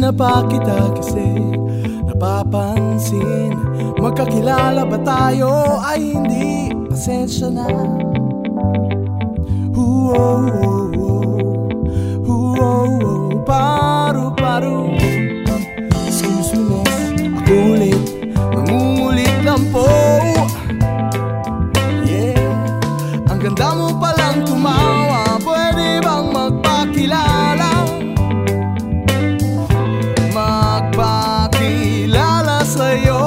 Kanina pa kita kasi napapansin. Magkakilala ba tayo? Ay hindi, pasensya na. Paru-paru. Excuse me miss, ako ulit, mangungulit lang po. Yeah, ang ganda mo palang tumawa. Pwede bang magpakilala? Magpakilala sa'yo.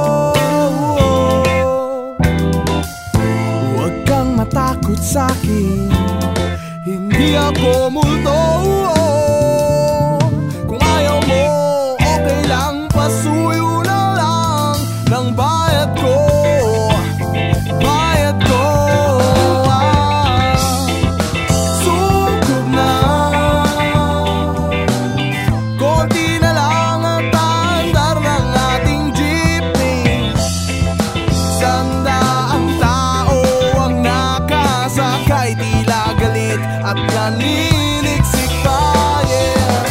Huwag kang matakot sa'kin, hindi ako multo. Kung ayaw mo, okay lang, pasuyo na lang ng bayad ko. Bayad ko. Sukob na, konti na lang ang tandar ng ating jeepney. Sandaang tao ang nakasakay, tila galit at naninigsik pa. Yeah.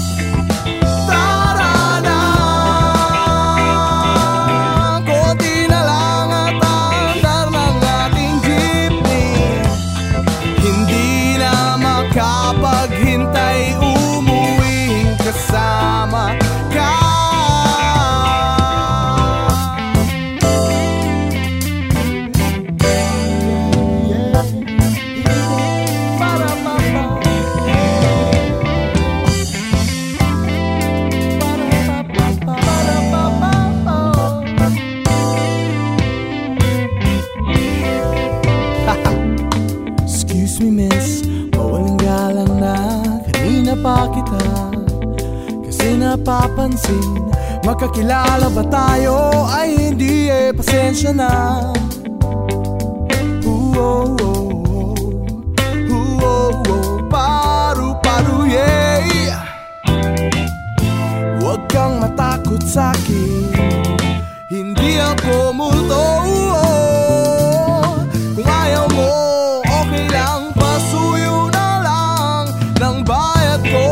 Tara na, konti na lang at andar ng ating jeepney. Hindi na makapaghintay, umuwing kasama ka. Excuse me miss, mawalang galang na. Kanina pa kita kasi napapansin. Magkakilala ba tayo? Ay hindi, pasensya na. Paru-paru, yeah. Huwag kang matakot sa'kin, hindi ako multo. Kung ayaw mo, okay lang, pasuyo na lang ng bayad ko.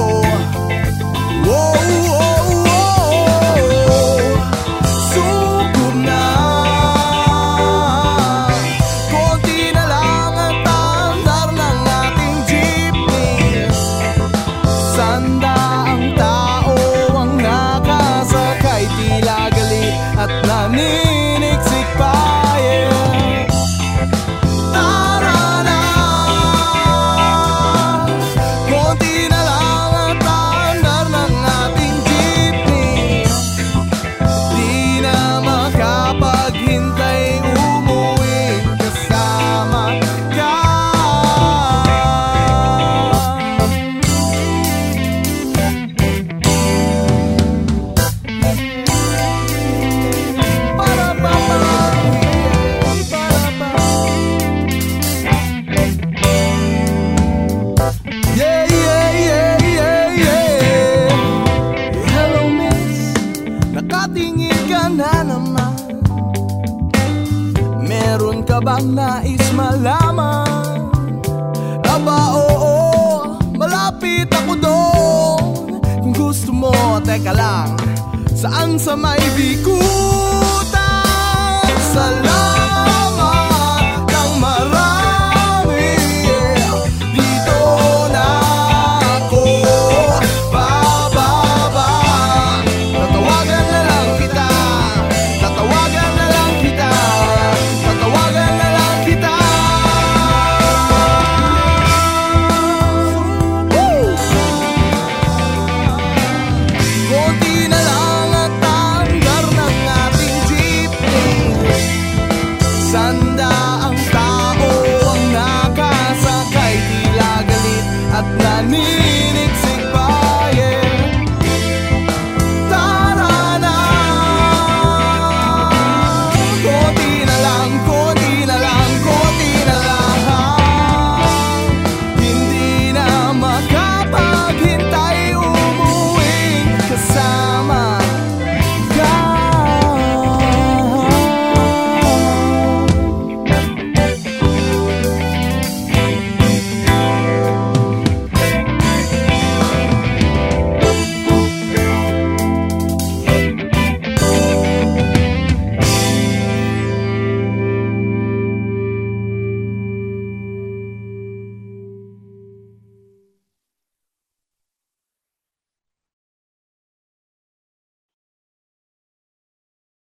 Sukob na, konti na lang ang tandar ng ating jeepney. Sandaang tao ang nakasakay, tila galit at naninigsik pa. Yeah. Tara na, konti na lang ang tandar ng ating jeepney. Di na makapaghintay, umuwi kasama ka. Yeah, yeah, yeah, yeah, yeah. Hello miss, nakatingin ka na naman. Meron ka bang nais malaman? Aba oo, malapit ako doon. Kung gusto mo, teka lang, saan sa may bikutan? Sa